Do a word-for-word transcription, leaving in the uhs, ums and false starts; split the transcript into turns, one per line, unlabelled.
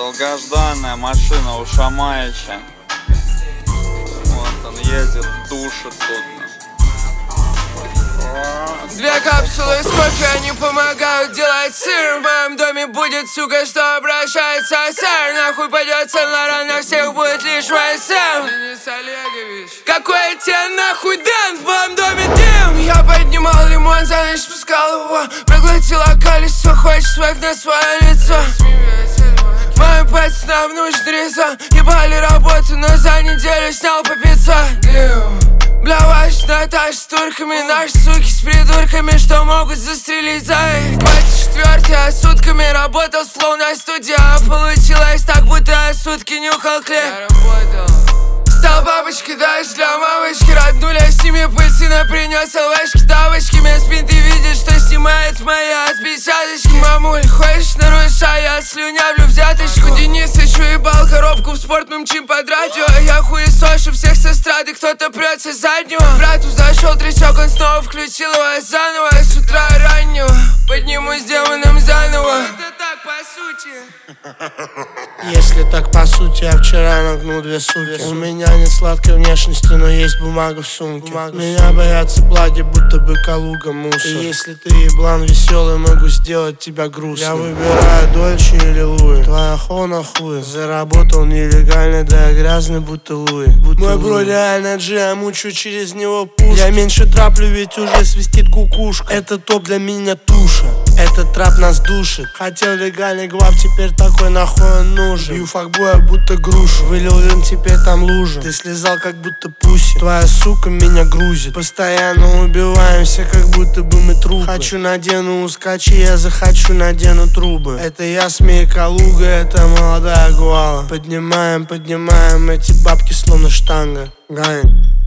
Долгожданная машина у Шамаича. Вот он едет, душит тут.
Две капсулы с кофе, они помогают делать сыр. В моем доме будет сука, что обращается сэр. Нахуй пойдет Сен-Лоран, на всех будет лишь ВСМ. Денис Олегович, какой тебе нахуй дан? В моем доме дым. Я поднимал лимон, за ночь спускал его. Проглотила колесо, хочешь свек на свое лицо. Моим пацанам нужен резон. Ебали работу, но за неделю снял по пятьсот. Дым. Бля, ваш Наташ с турками, наши суки с придурками, что могут застрелить за их. двадцать четвёртый, а сутками работал словно студия. Получилось так, будто я сутки нюхал хлеб. Я работал. Стал бабочкой даже для мамочки. Роднули с ними пыльцина, принес ЛВшки, тапочки. Меня спин, ты видишь, что снимает мои отпечаточки. Мамуль, хочешь нарушай, я слюнявлю взяточку. Денис еще ебал коробку в спорт, мы мчим под радио. Я хуесошу всех с эстрады, кто-то прется с заднего. Брату зашел тречок, он снова включил его заново. С утра раннего поднимусь демоном заново. Это так по сути.
Если так по сути, я вчера нагнул две суки. У меня нет сладкой внешности, но есть бумага в сумке. Бумага Меня сумке. боятся плаги, будто бы Калуга мусор. И если ты еблан веселый, могу сделать тебя грустным. Я выбираю Дольче или Луи. Твоя хона хуй. Заработал нелегально, да я грязный, будто Луи. Будто Мой Луи. бро реально Джи, я мучу через него пуш. Я меньше траплю, ведь уже свистит кукушка. Это топ для меня туша. Этот трап нас душит. Хотел легальный гвап, теперь такой нахуй он нужен. Бью факбоя, будто грушу. Вылил вин, теперь там лужа. Ты слезал, как будто пуси. Твоя сука меня грузит. Постоянно убиваемся, как будто бы мы трупы. Хочу надену ускачи, я захочу надену трубы. Это я, Смей Калуга, это молодая гуала. Поднимаем, поднимаем эти бабки, словно штанга. Гайн.